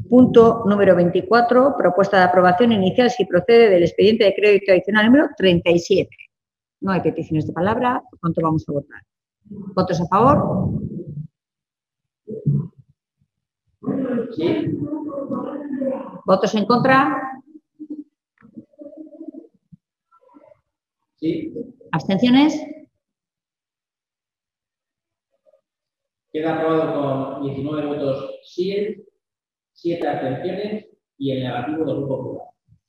Punto número 24, propuesta de aprobación inicial si procede del expediente de crédito adicional número 37. No hay peticiones de palabra, por tanto vamos a votar. ¿Votos a favor? Sí. ¿Votos en contra? Sí. ¿Abstenciones? Queda aprobado con 19 votos sí, 7 abstenciones y el negativo del Grupo Popular.